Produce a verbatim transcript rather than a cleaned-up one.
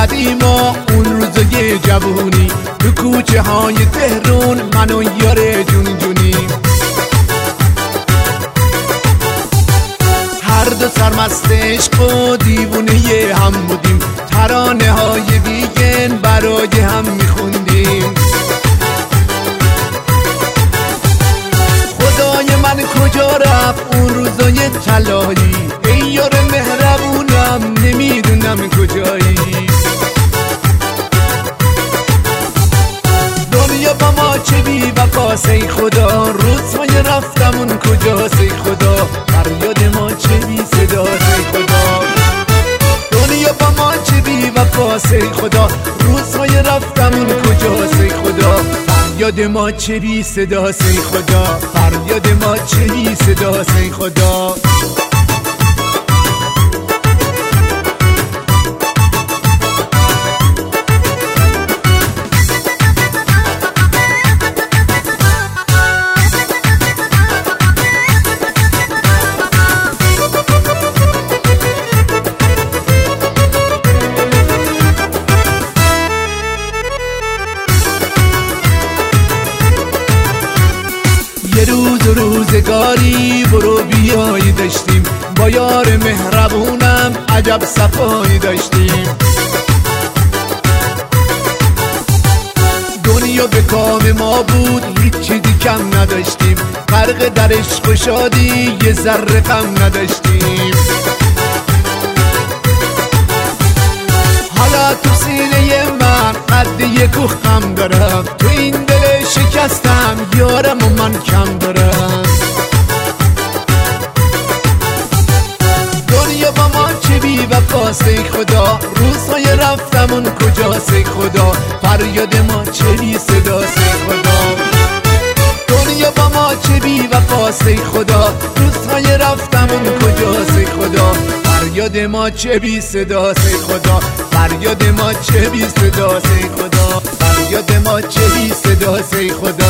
قدیما اون روزای جوونی، تو کوچه های تهرون من و یار جون جونی. هر دو سرمست عشق و دیوونه هم بودیم، ترانه های بیگن برای هم میخوندیم. خدای من کجا رفت اون روزای طلایی، ای یار مهربونم نمیدونم کجایی. دنیا با ما چه بی وفاست ای خدا، روزهای رفتمون کجاست ای خدا، فریاد ما چه بی صداست ای خدا. دنیا با ما چه بی وفاست ای خدا، روزهای رفتمون کجاست ای خدا، فریاد ما چه بی صداست ای خدا، فریاد ما چه بی صداست ای خدا. یه روز و روزگاری برو بیایی داشتیم، با یار مهربونم عجب صفایی داشتیم. دنیا به کام ما بود هیچ چیزی کم نداشتیم، غرق در عشق و شادی یه ذره غم نداشتیم. حالا تو سینه من قد یک کوه غم دارم، تو این دل شکستم یارم و من کم دارم. دنیا با ما چه بی وفاست ای خدا، روزهای رفتمون کجاست ای خدا، فریاد ما چه بی صداست ای خدا. دنیا با ما چه بی وفاست ای خدا، روزهای رفتمون کجاست ای خدا، فریاد ما چه بی صداست ای خدا، فریاد ما چه بی صداست ای خدا، فریاد ما چه بی صداست ای خدا.